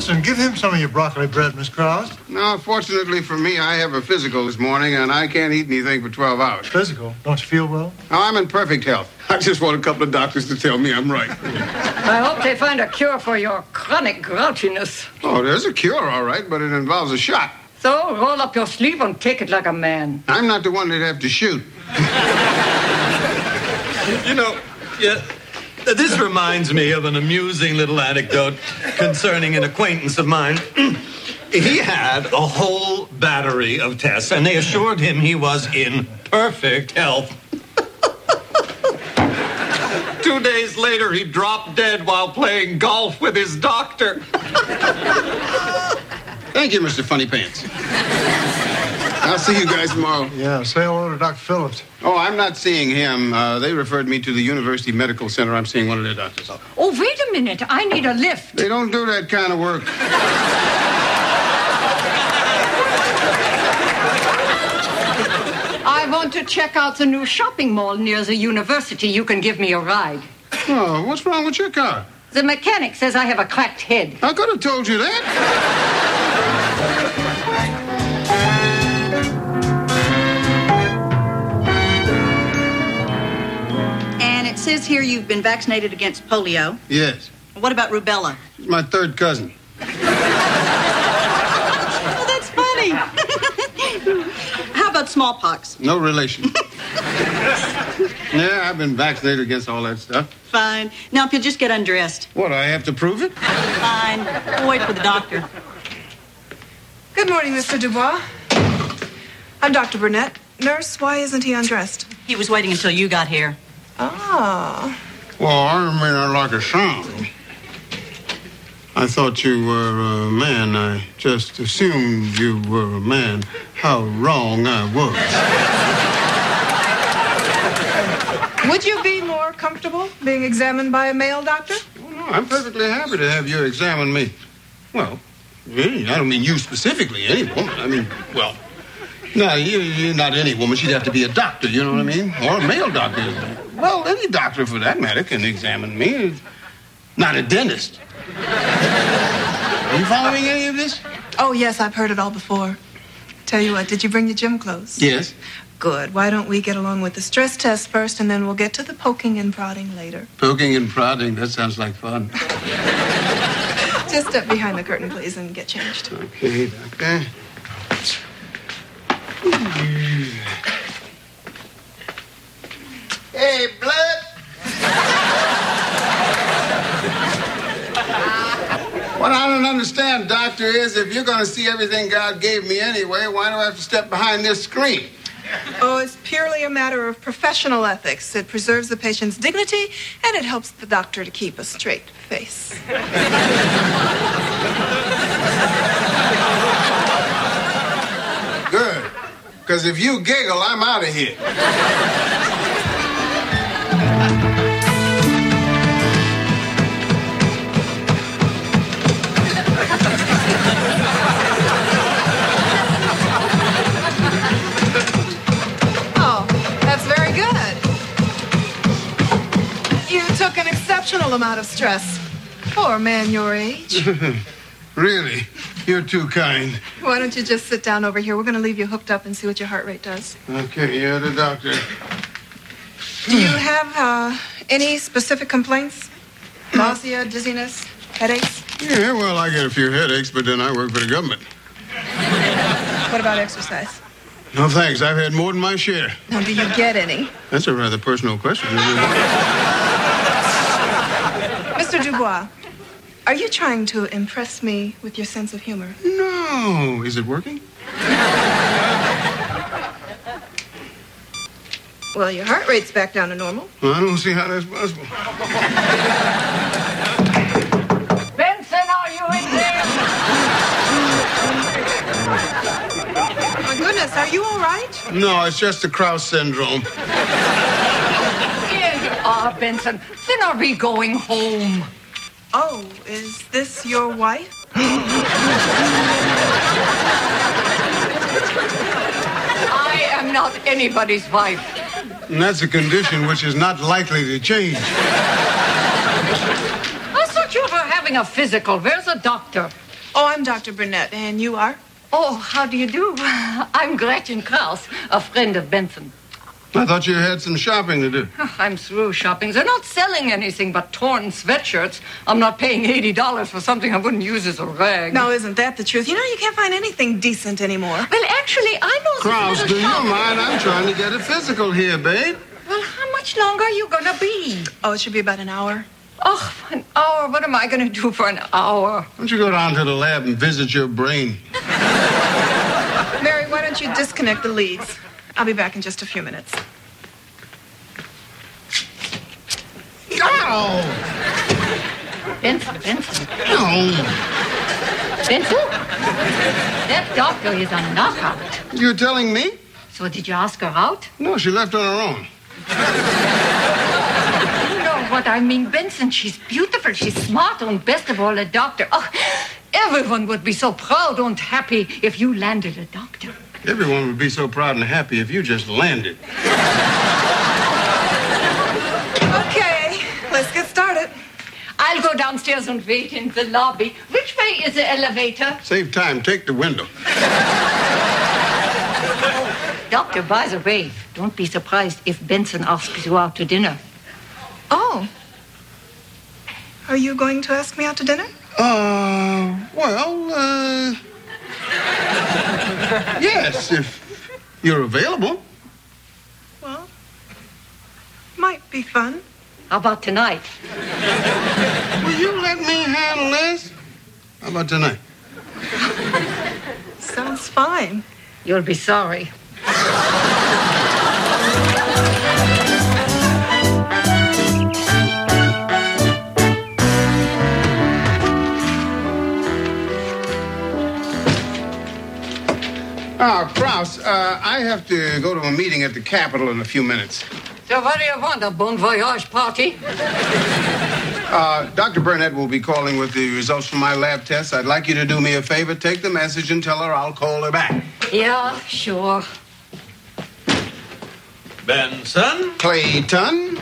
Benson, give him some of your broccoli bread, Miss Krause. No, fortunately for me, I have a physical this morning, and I can't eat anything for 12 hours. Physical? Don't you feel well? No, I'm in perfect health. I just want a couple of doctors to tell me I'm right. I hope they find a cure for your chronic grouchiness. Oh, there's a cure, all right, but it involves a shot. So roll up your sleeve and take it like a man. I'm not the one they'd have to shoot. This reminds me of an amusing little anecdote concerning an acquaintance of mine. He had a whole battery of tests, and they assured him he was in perfect health. 2 days later, he dropped dead while playing golf with his doctor. Thank you, Mr. Funny Pants. I'll see you guys tomorrow. Yeah, say hello to Dr. Phillips. Oh, I'm not seeing him. They referred me to the University Medical Center. I'm seeing one of their doctors. Oh, wait a minute. I need a lift. They don't do that kind of work. I want to check out the new shopping mall near the university. You can give me a ride. Oh, what's wrong with your car? The mechanic says I have a cracked head. I could have told you that. It says here you've been vaccinated against polio. Yes. What about rubella? It's my third cousin. Oh, that's funny. How about smallpox? No relation. Yeah, I've been vaccinated against all that stuff. Fine. Now, if you'll just get undressed. What, I have to prove it? Fine. We'll wait for the doctor. Good morning, Mr. Dubois. I'm Dr. Burnett. Nurse, why isn't he undressed? He was waiting until you got here. Oh. Well, I may not like a sound. I thought you were a man. I just assumed you were a man. How wrong I was. Would you be more comfortable being examined by a male doctor? Oh, no, I'm perfectly happy to have you examine me. Well, really, I don't mean you specifically, any woman. I mean, well, no, you're not any woman. She'd have to be a doctor, you know what I mean? Or a male doctor. Well, any doctor, for that matter, can examine me. Not a dentist. Are you following any of this? Oh, yes, I've heard it all before. Tell you what, did you bring your gym clothes? Yes. Good. Why don't we get along with the stress test first, and then we'll get to the poking and prodding later. Poking and prodding, that sounds like fun. Just step behind the curtain, please, and get changed. Okay, doctor. Hey, blood. What I don't understand, doctor, is if you're going to see everything God gave me anyway, why do I have to step behind this screen? Oh, it's purely a matter of professional ethics. It preserves the patient's dignity, and it helps the doctor to keep a straight face. Good. Because if you giggle, I'm out of here. Oh, that's very good. You took an exceptional amount of stress for a man your age. Really? You're too kind. Why don't you just sit down over here? We're going to leave you hooked up and see what your heart rate does. Okay, you're the doctor. Do you have any specific complaints? Nausea, dizziness, headaches? Yeah, well, I get a few headaches, but then I work for the government. What about exercise? No, thanks. I've had more than my share. Now, do you get any? That's a rather personal question, isn't it? Mr. Dubois, are you trying to impress me with your sense of humor? No. Is it working? Well, your heart rate's back down to normal. Well, I don't see how that's possible. Benson, are you in there? My goodness, are you all right? No, it's just the Krause syndrome. Here you are, Benson. Then are we going home? Oh, is this your wife? I am not anybody's wife. And that's a condition which is not likely to change. I thought you were having a physical. Where's the doctor? Oh, I'm Dr. Burnett, and you are? Oh, how do you do? I'm Gretchen Krause, a friend of Benson. I thought you had some shopping to do. I'm through shopping. They're not selling anything but torn sweatshirts. I'm not paying $80 for something I wouldn't use as a rag. No, isn't that the truth? You know, you can't find anything decent anymore. Well, actually, I know some Krause, little do you shop- mind? I'm trying to get a physical here, babe. Well, how much longer are you gonna be? Oh, it should be about an hour. Oh, an hour. What am I gonna do for an hour? Why don't you go down to the lab and visit your brain? Mary, why don't you disconnect the leads? I'll be back in just a few minutes. Oh! Benson. No! Benson? That doctor is a knockout. You're telling me? So did you ask her out? No, she left on her own. You know what I mean, Benson. She's beautiful. She's smart, and best of all, a doctor. Oh, everyone would be so proud and happy if you landed a doctor. Everyone would be so proud and happy if you just landed. Okay, let's get started. I'll go downstairs and wait in the lobby. Which way is the elevator? Save time. Take the window. Doctor, by the way, don't be surprised if Benson asks you out to dinner. Oh. Are you going to ask me out to dinner? Yes, if you're available. Well, might be fun. How about tonight? Will you let me handle this? How about tonight? Sounds fine. You'll be sorry. Krause, I have to go to a meeting at the Capitol in a few minutes. So what do you want, a bon voyage party? Dr. Burnett will be calling with the results from my lab tests. I'd like you to do me a favor. Take the message and tell her I'll call her back. Yeah, sure. Benson? Clayton?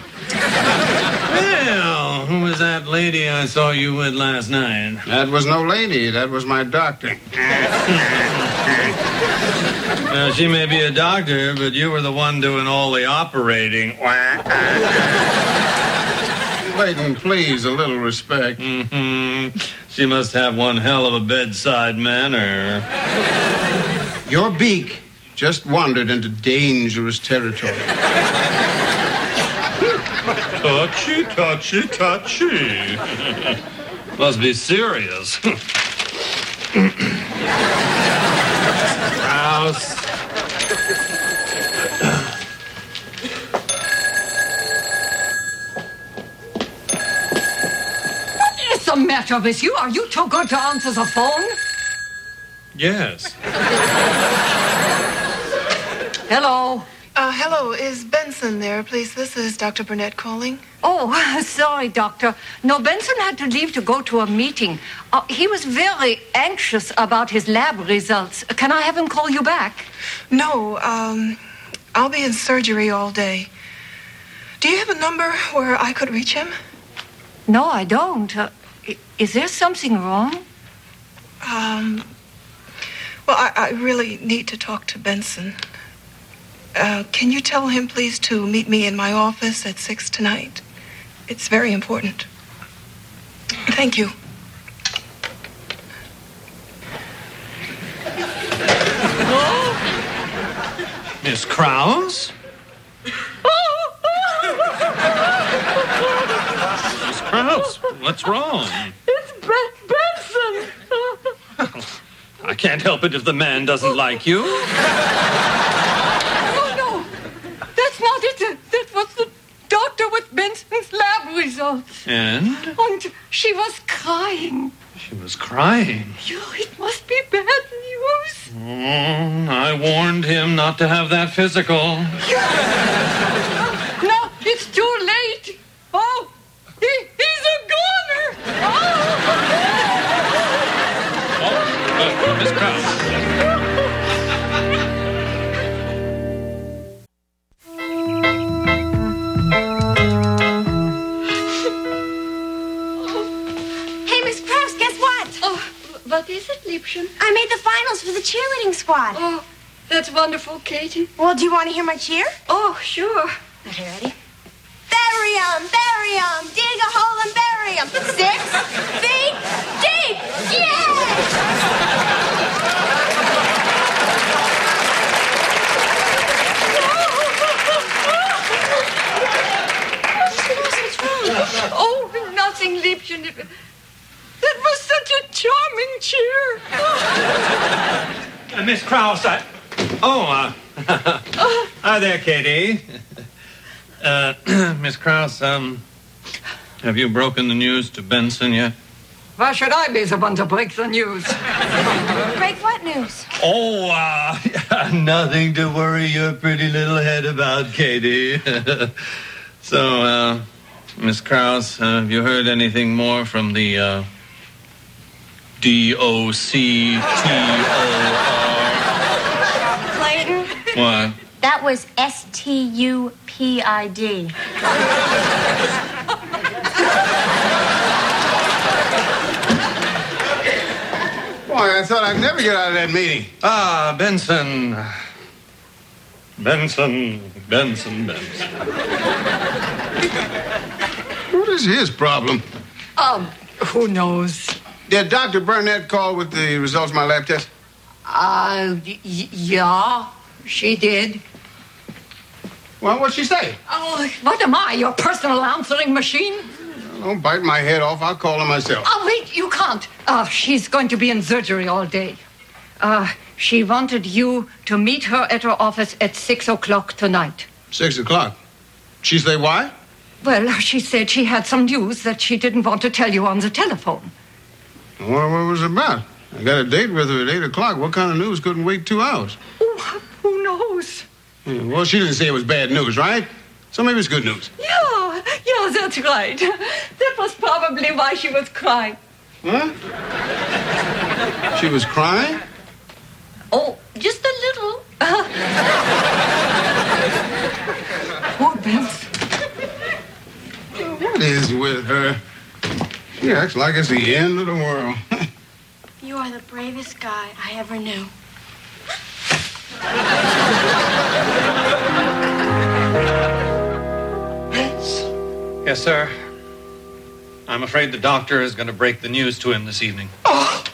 Well, who was that lady I saw you with last night? That was no lady. That was my doctor. Now, she may be a doctor, but you were the one doing all the operating. Clayton, please, a little respect. Mm-hmm. She must have one hell of a bedside manner. Your beak just wandered into dangerous territory. Touchy, touchy, touchy. Must be serious. Krause. What's the matter with you? Are you too good to answer the phone? Yes. Hello. Hello, is Benson there, please? This is Dr. Burnett calling. Oh, sorry, doctor. No, Benson had to leave to go to a meeting. He was very anxious about his lab results. Can I have him call you back? No, I'll be in surgery all day. Do you have a number where I could reach him? No, I don't. Is there something wrong? Well, I really need to talk to Benson. Can you tell him, please, to meet me in my office at 6 tonight? It's very important. Thank you. Miss Krause? Miss Krause, what's wrong? It's Benson. I can't help it if the man doesn't like you. Oh, no. That's not it. That was the doctor with Benson's lab results. And? And she was crying. She was crying. It must be bad news. I warned him not to have that physical. No, it's too late. Oh, he's a goner. Miss Krause. Hey, Miss Krause, guess what? Oh, what is it? What? Oh, that's wonderful, Katie. Well, do you want to hear my cheer? Oh, sure. Okay, ready? Bury 'em, bury 'em, dig a hole and bury 'em. 6 feet deep. Oh, nothing, Liebchen. That was such a charming cheer. Miss Krause, hi there, Katie. Miss Krause, have you broken the news to Benson yet? Why should I be the one to break the news? Break what news? Oh, nothing to worry your pretty little head about, Katie. So, Miss Krause, have you heard anything more from the, DOCTOR? Clayton? What? That was STUPID. Boy, I thought I'd never get out of that meeting. Ah, Benson. Benson. What is his problem? Who knows? Did Dr. Burnett call with the results of my lab test? Yeah, she did. Well, what'd she say? Oh, what am I, your personal answering machine? Don't bite my head off. I'll call her myself. Oh, wait, you can't. She's going to be in surgery all day. She wanted you to meet her at her office at 6 o'clock tonight. 6 o'clock. She say why? Well, she said she had some news that she didn't want to tell you on the telephone. What was it about? I got a date with her at 8 o'clock. What kind of news couldn't wait 2 hours? Oh, who knows? Yeah, well, she didn't say it was bad news, right? So maybe it's good news. Yeah, that's right. That was probably why she was crying. What? She was crying? Oh, just a little. Poor Benson. What is with her? She acts like it's the end of the world. You are the bravest guy I ever knew. Yes, sir. I'm afraid the doctor is going to break the news to him this evening. Hi,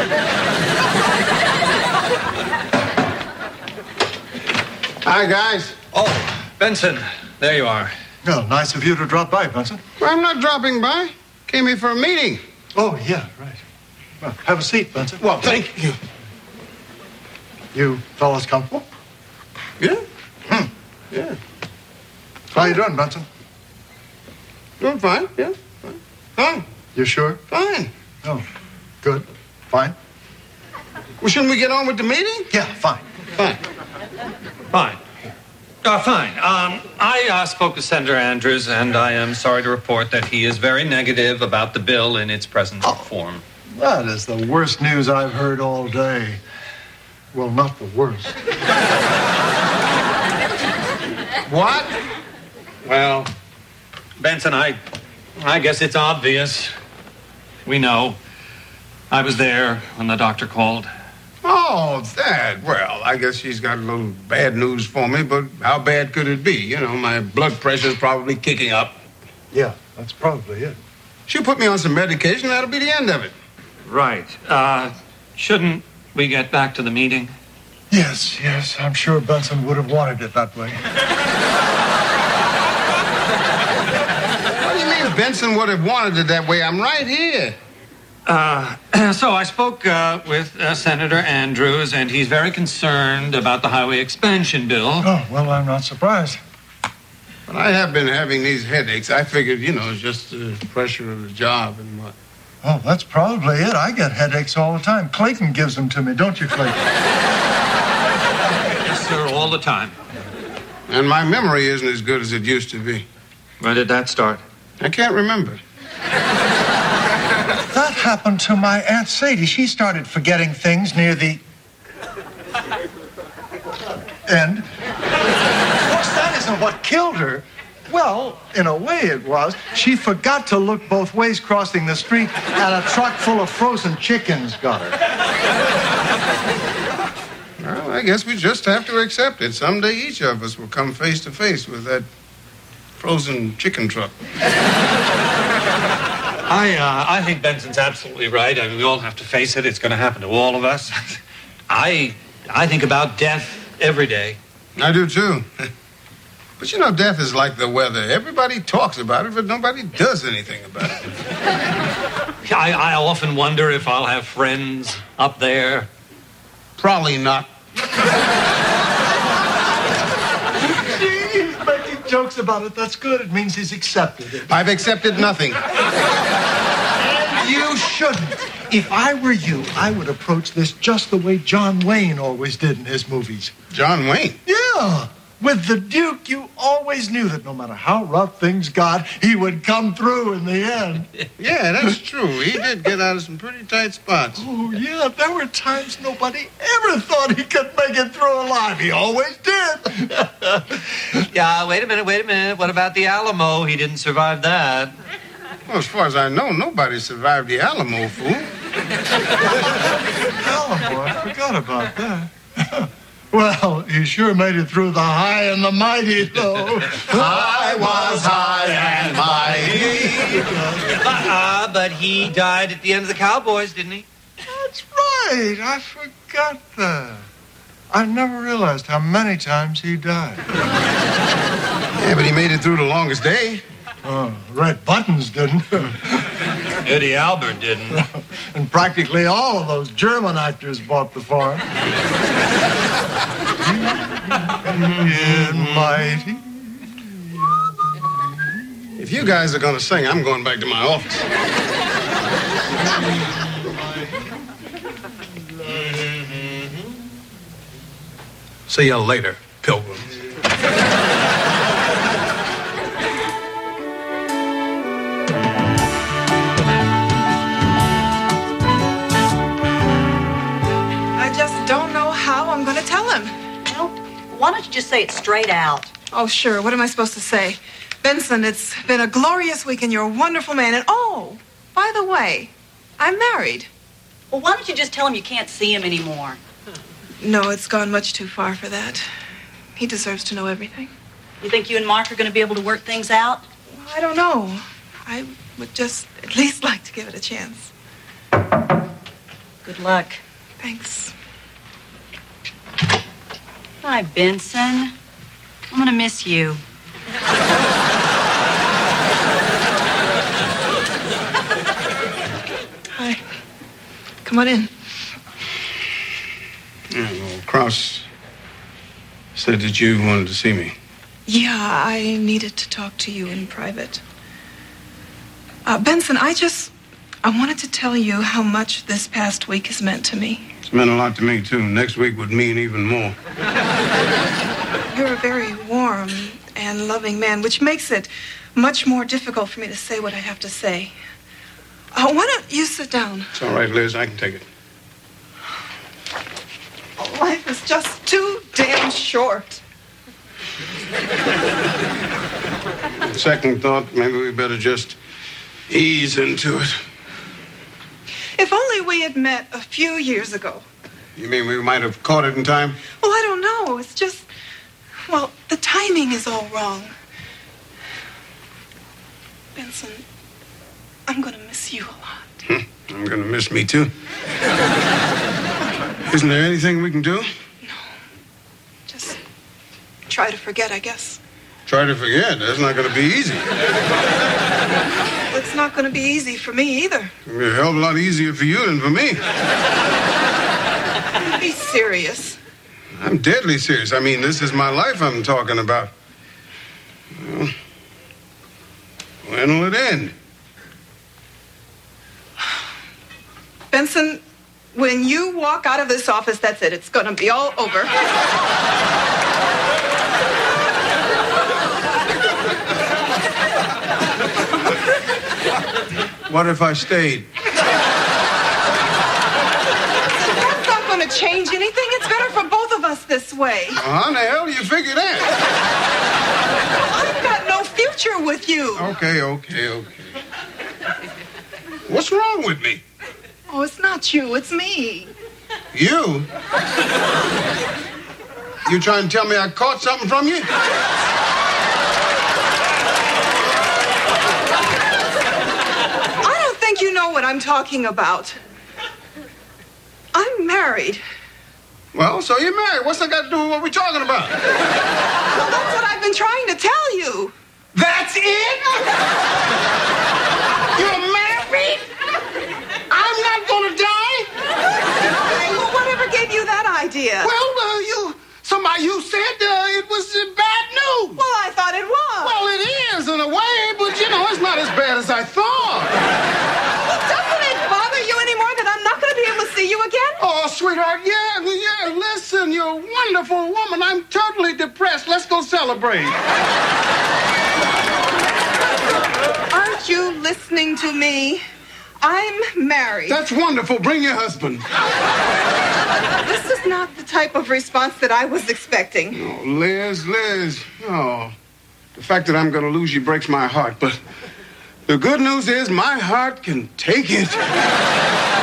guys. Oh, Benson, there you are. Oh, nice of you to drop by, Benson. Well, I'm not dropping by. Came here for a meeting. Oh, yeah, right. Well, have a seat, Benson. Well, thank you. You fellas comfortable? Yeah? Yeah. How you doing, Benson? Doing fine, yeah. Fine. You sure? Fine. Oh, good. Fine? Well, shouldn't we get on with the meeting? Yeah, fine. Fine. Fine. Fine. I spoke with Senator Andrews, and I am sorry to report that he is very negative about the bill in its present form. That is the worst news I've heard all day. Well, not the worst. What? Well, Benson, I guess it's obvious. We know. I was there when the doctor called. Oh, that. Well, I guess she's got a little bad news for me, but how bad could it be? You know, my blood pressure's probably kicking up. Yeah, that's probably it. She'll put me on some medication, that'll be the end of it. Right. Shouldn't we get back to the meeting? Yes, I'm sure Benson would have wanted it that way. What do you mean Benson would have wanted it that way? I'm right here. So I spoke with Senator Andrews, and he's very concerned about the highway expansion bill. Oh, well, I'm not surprised. But I have been having these headaches. I figured, it's just the pressure of the job and what. Oh, that's probably it. I get headaches all the time. Clayton gives them to me, don't you, Clayton? Yes, sir, all the time. And my memory isn't as good as it used to be. When did that start? I can't remember. That happened to my Aunt Sadie. She started forgetting things near the end. Of course, that isn't what killed her. Well, in a way it was. She forgot to look both ways crossing the street, and a truck full of frozen chickens got her. Well, I guess we just have to accept it. Someday each of us will come face to face with that frozen chicken truck. I think Benson's absolutely right. I mean, we all have to face it. It's going to happen to all of us. I think about death every day. I do, too. But, you know, death is like the weather. Everybody talks about it, but nobody does anything about it. I often wonder if I'll have friends up there. Probably not. He's making jokes about it. That's good. It means he's accepted it. I've accepted nothing. And you shouldn't. If I were you, I would approach this just the way John Wayne always did in his movies. John Wayne? Yeah. With the Duke, you always knew that no matter how rough things got, he would come through in the end. Yeah, that's true. He did get out of some pretty tight spots. Oh, yeah. There were times nobody ever thought he could make it through alive. He always did. Yeah, wait a minute. What about the Alamo? He didn't survive that. Well, as far as I know, nobody survived the Alamo, fool. Alamo, I forgot about that. Well, he sure made it through the high and the mighty, though. I was high and mighty. But he died at the end of the Cowboys, didn't he? That's right. I forgot that. I never realized how many times he died. Yeah, but he made it through the longest day. Red Buttons didn't. Eddie Albert didn't. And practically all of those German actors bought the farm. Mighty. If you guys are going to sing, I'm going back to my office. See you later, pilgrims. I just don't know how I'm going to tell him. Well, why don't you just say it straight out? Oh, sure. What am I supposed to say? Benson, it's been a glorious week and you're a wonderful man. And oh, by the way, I'm married. Well, why don't you just tell him you can't see him anymore? No, it's gone much too far for that. He deserves to know everything. You think you and Mark are going to be able to work things out? Well, I don't know. I would just at least like to give it a chance. Good luck. Thanks. Hi, Benson. I'm going to miss you. Hi. Come on in. Yeah, well, Krause said that you wanted to see me. Yeah, I needed to talk to you in private. Benson, I wanted to tell you how much this past week has meant to me. It's meant a lot to me, too. Next week would mean even more. You're a very warm and loving man, which makes it much more difficult for me to say what I have to say. Why don't you sit down? It's all right, Liz. I can take it. Life is just too damn short. Second thought, maybe we better just ease into it. If only we had met a few years ago. You mean we might have caught it in time? Well, I don't know. It's just, well, the timing is all wrong. Benson, I'm going to miss you a lot. I'm going to miss me, too. Isn't there anything we can do? No. Just try to forget, I guess. Try to forget. That's not going to be easy. It's not going to be easy for me either. It'll be a hell of a lot easier for you than for me. Be serious. I'm deadly serious. I mean, this is my life I'm talking about. Well, when will it end? Benson, when you walk out of this office, that's it. It's going to be all over. What if I stayed? That's not going to change anything. It's better for both of us this way. How in the hell do you figure that? I've got no future with you. Okay. What's wrong with me? Oh, it's not you. It's me. You? You trying to tell me I caught something from you? I don't think you know what I'm talking about. I'm married. Well, so you're married. What's that got to do with what we're talking about? Well, that's what I've been trying to tell you. That's it? You're married? I'm not gonna die? Well, whatever gave you that idea? Well, you said it was bad news. Well, I thought it was. Well, it is in a way, but it's not as bad as I thought. Well, doesn't it bother you anymore that I'm not going to be able to see you again? Oh, sweetheart, yeah, listen, you're a wonderful woman. I'm totally depressed. Let's go celebrate. Aren't you listening to me? I'm married. That's wonderful. Bring your husband. This is not the type of response that I was expecting. Oh, Liz. Oh, the fact that I'm going to lose you breaks my heart, but the good news is my heart can take it.